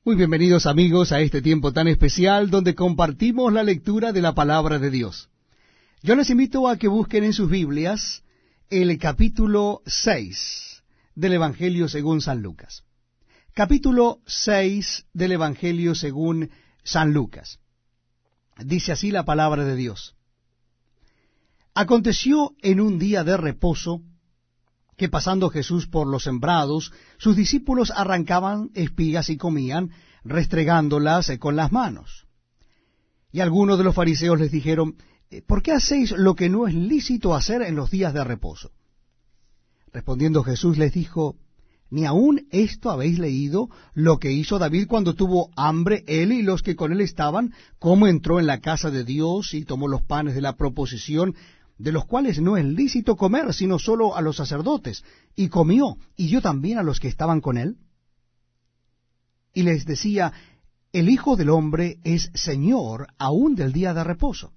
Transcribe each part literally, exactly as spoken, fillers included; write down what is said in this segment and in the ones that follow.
Muy bienvenidos amigos a este tiempo tan especial donde compartimos la lectura de la palabra de Dios. Yo les invito a que busquen en sus Biblias el capítulo seis del Evangelio según San Lucas. Capítulo seis del Evangelio según San Lucas. Dice así la palabra de Dios. Aconteció en un día de reposo que pasando Jesús por los sembrados, sus discípulos arrancaban espigas y comían, restregándolas con las manos. Y algunos de los fariseos les dijeron, ¿por qué hacéis lo que no es lícito hacer en los días de reposo? Respondiendo Jesús les dijo, ¿ni aun esto habéis leído lo que hizo David cuando tuvo hambre él y los que con él estaban, cómo entró en la casa de Dios y tomó los panes de la proposición, de los cuales no es lícito comer, sino solo a los sacerdotes, y comió, y dio también a los que estaban con él? Y les decía, el Hijo del Hombre es Señor aún del día de reposo.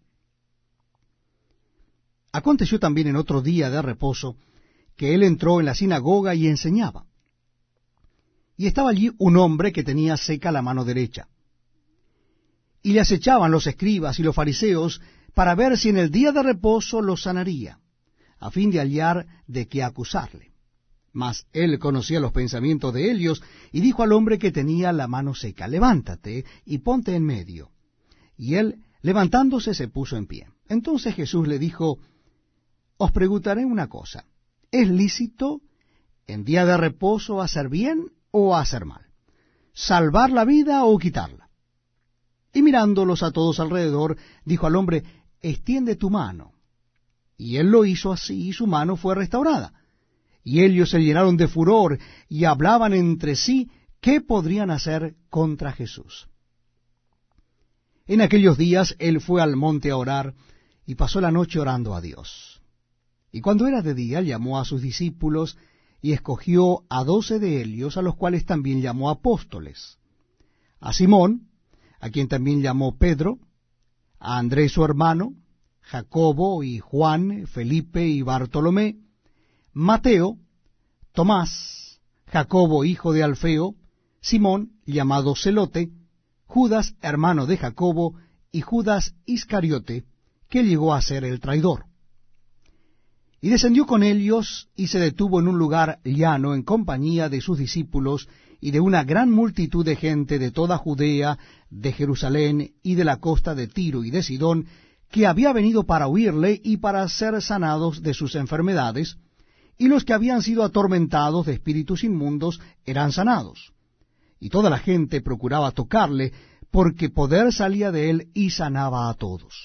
Aconteció también en otro día de reposo, que él entró en la sinagoga y enseñaba. Y estaba allí un hombre que tenía seca la mano derecha. Y le acechaban los escribas y los fariseos, para ver si en el día de reposo lo sanaría, a fin de hallar de qué acusarle. Mas él conocía los pensamientos de ellos, y dijo al hombre que tenía la mano seca, levántate y ponte en medio. Y él, levantándose, se puso en pie. Entonces Jesús le dijo, os preguntaré una cosa, ¿es lícito en día de reposo hacer bien o hacer mal? ¿Salvar la vida o quitarla? Y mirándolos a todos alrededor, dijo al hombre, extiende tu mano. Y él lo hizo así, y su mano fue restaurada. Y ellos se llenaron de furor, y hablaban entre sí qué podrían hacer contra Jesús. En aquellos días él fue al monte a orar, y pasó la noche orando a Dios. Y cuando era de día, llamó a sus discípulos, y escogió a doce de ellos, a los cuales también llamó apóstoles. A Simón, a quien también llamó Pedro, a Andrés su hermano, Jacobo y Juan, Felipe y Bartolomé, Mateo, Tomás, Jacobo hijo de Alfeo, Simón llamado Celote, Judas hermano de Jacobo y Judas Iscariote, que llegó a ser el traidor. Y descendió con ellos y se detuvo en un lugar llano en compañía de sus discípulos y de una gran multitud de gente de toda Judea, de Jerusalén y de la costa de Tiro y de Sidón, que había venido para oírle y para ser sanados de sus enfermedades, y los que habían sido atormentados de espíritus inmundos eran sanados. Y toda la gente procuraba tocarle, porque poder salía de él y sanaba a todos.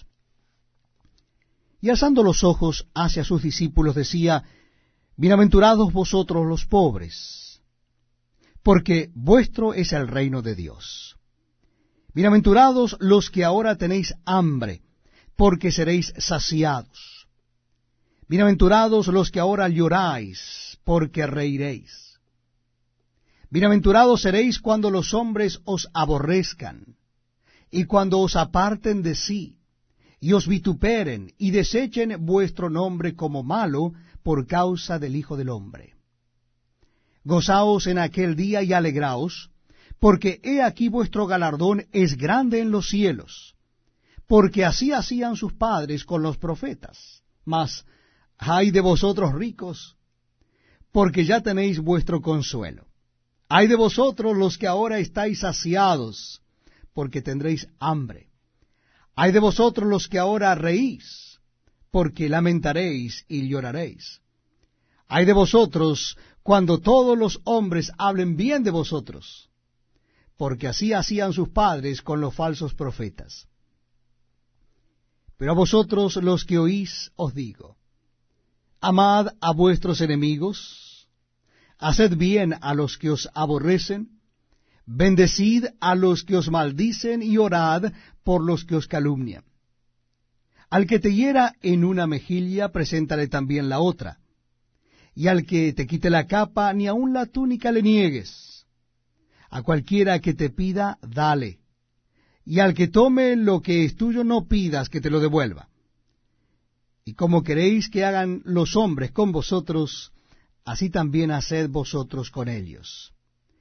Y alzando los ojos hacia sus discípulos decía, bienaventurados vosotros los pobres, porque vuestro es el reino de Dios. Bienaventurados los que ahora tenéis hambre, porque seréis saciados. Bienaventurados los que ahora lloráis, porque reiréis. Bienaventurados seréis cuando los hombres os aborrezcan, y cuando os aparten de sí, y os vituperen, y desechen vuestro nombre como malo, por causa del Hijo del Hombre. Gozaos en aquel día y alegraos, porque he aquí vuestro galardón es grande en los cielos, porque así hacían sus padres con los profetas. Mas, ay de vosotros ricos, porque ya tenéis vuestro consuelo. Ay de vosotros los que ahora estáis saciados, porque tendréis hambre. Ay de vosotros los que ahora reís, porque lamentaréis y lloraréis. Ay de vosotros cuando todos los hombres hablen bien de vosotros, porque así hacían sus padres con los falsos profetas. Pero a vosotros los que oís os digo, amad a vuestros enemigos, haced bien a los que os aborrecen, bendecid a los que os maldicen y orad por los que os calumnian. Al que te hiera en una mejilla, preséntale también la otra. Y al que te quite la capa, ni aun la túnica le niegues. A cualquiera que te pida, dale. Y al que tome lo que es tuyo, no pidas que te lo devuelva. Y como queréis que hagan los hombres con vosotros, así también haced vosotros con ellos.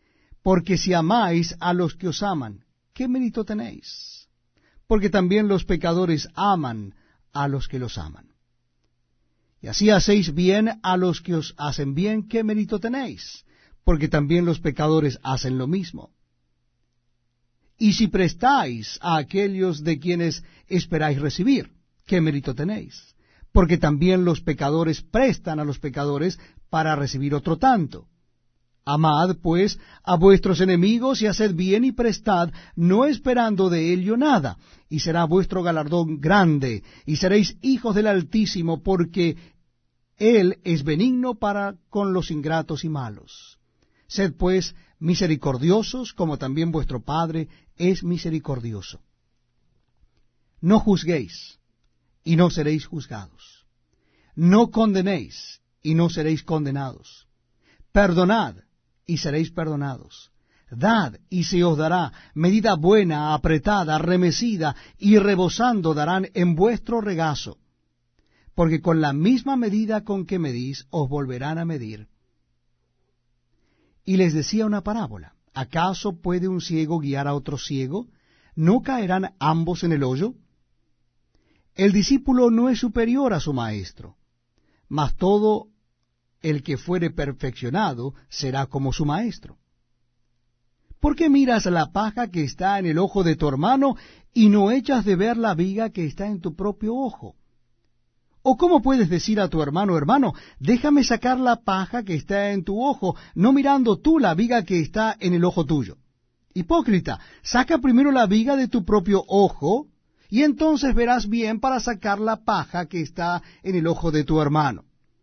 Porque si amáis a los que os aman, ¿qué mérito tenéis? Porque también los pecadores aman a los que los aman. Y así hacéis bien a los que os hacen bien, ¿qué mérito tenéis? Porque también los pecadores hacen lo mismo. Y si prestáis a aquellos de quienes esperáis recibir, ¿qué mérito tenéis? Porque también los pecadores prestan a los pecadores para recibir otro tanto. Amad, pues, a vuestros enemigos y haced bien y prestad, no esperando de ello nada, y será vuestro galardón grande, y seréis hijos del Altísimo, porque Él es benigno para con los ingratos y malos. Sed, pues, misericordiosos, como también vuestro Padre es misericordioso. No juzguéis, y no seréis juzgados. No condenéis, y no seréis condenados. Perdonad, y seréis perdonados. Dad, y se os dará, medida buena, apretada, remecida, y rebosando darán en vuestro regazo. Porque con la misma medida con que medís, os volverán a medir. Y les decía una parábola. ¿Acaso puede un ciego guiar a otro ciego? ¿No caerán ambos en el hoyo? El discípulo no es superior a su maestro, mas todo el que fuere perfeccionado será como su maestro. ¿Por qué miras la paja que está en el ojo de tu hermano y no echas de ver la viga que está en tu propio ojo? ¿O cómo puedes decir a tu hermano, hermano, déjame sacar la paja que está en tu ojo, no mirando tú la viga que está en el ojo tuyo? Hipócrita, saca primero la viga de tu propio ojo, y entonces verás bien para sacar la paja que está en el ojo de tu hermano.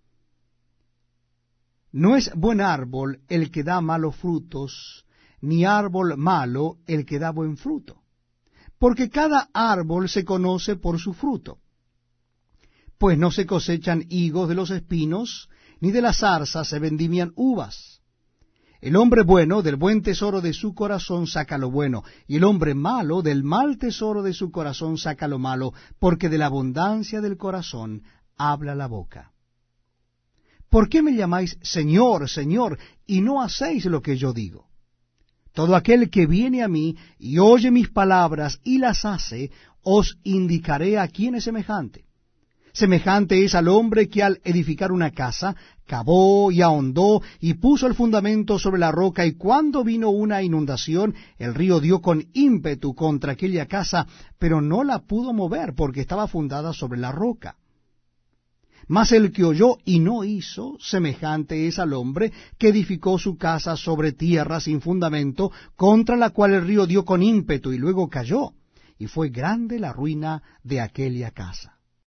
No es buen árbol el que da malos frutos, ni árbol malo el que da buen fruto, porque cada árbol se conoce por su fruto. Pues no se cosechan higos de los espinos, ni de las zarzas se vendimian uvas. El hombre bueno del buen tesoro de su corazón saca lo bueno, y el hombre malo del mal tesoro de su corazón saca lo malo, porque de la abundancia del corazón habla la boca. ¿Por qué me llamáis Señor, Señor, y no hacéis lo que yo digo? Todo aquel que viene a mí y oye mis palabras y las hace, os indicaré a quién es semejante. Semejante es al hombre que al edificar una casa, cavó y ahondó y puso el fundamento sobre la roca, y cuando vino una inundación, el río dio con ímpetu contra aquella casa, pero no la pudo mover porque estaba fundada sobre la roca. Mas el que oyó y no hizo, semejante es al hombre que edificó su casa sobre tierra sin fundamento, contra la cual el río dio con ímpetu y luego cayó, y fue grande la ruina de aquella casa.